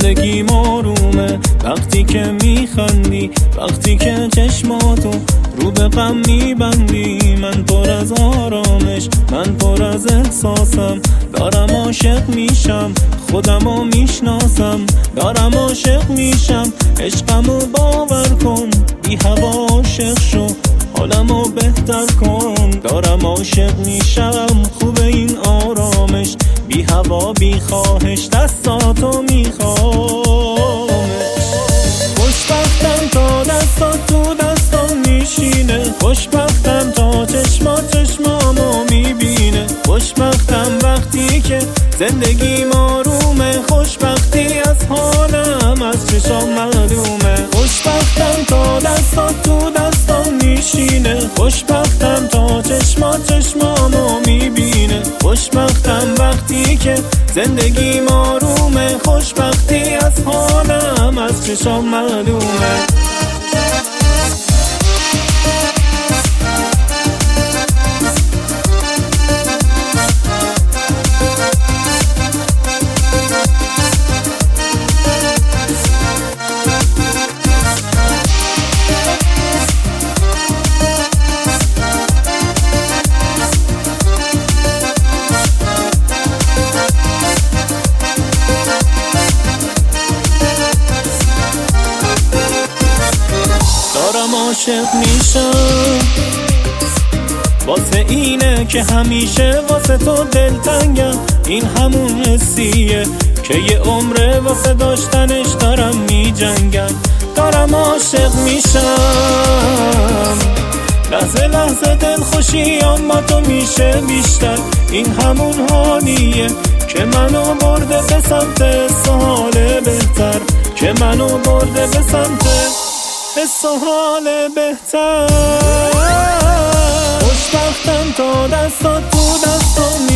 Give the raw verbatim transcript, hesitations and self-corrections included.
زندگی آرومه وقتی که میخندی، وقتی که چشماتو رو به غم میبندی. من پر از آرامش، من پر از احساسم، دارم عاشق میشم، خودمو میشناسم. دارم عاشق میشم، عشقمو باور کن، بی هوا عاشق شو، حالمو بهتر کن. دارم عاشق میشم، خوبه این آرامش، بی هوا بی خواهش، دستاتو میخوام. خوشبختم تا دستات تو دستام میشینه، خوشبختم تا چشما چشمامو میبینه. خوشبختم وقتی که زندگی آرومه، خوشبختی از حالم از چشام معلومه. خوشبختم تا دستات تو دستام میشینه، خوشبختم تا چشما چشمامو میبینه. خوشبختم وقتی که زندگی آرومه، خوشبختی از حالم از چشام معلومه. دارم عاشق میشم، واسه اینه که همیشه واسه تو دلتنگم. این همون حسیه که یه عمره واسه داشتنش دارم میجنگم. دارم عاشق میشم، لحظه لحظه دل خوشیام با تو میشه بیشتر. این همون حالیه که منو برده به سمت سحال بهتر، که منو برده به سمت حس و حال بهتر. خوشبختم تا دستات تو دستام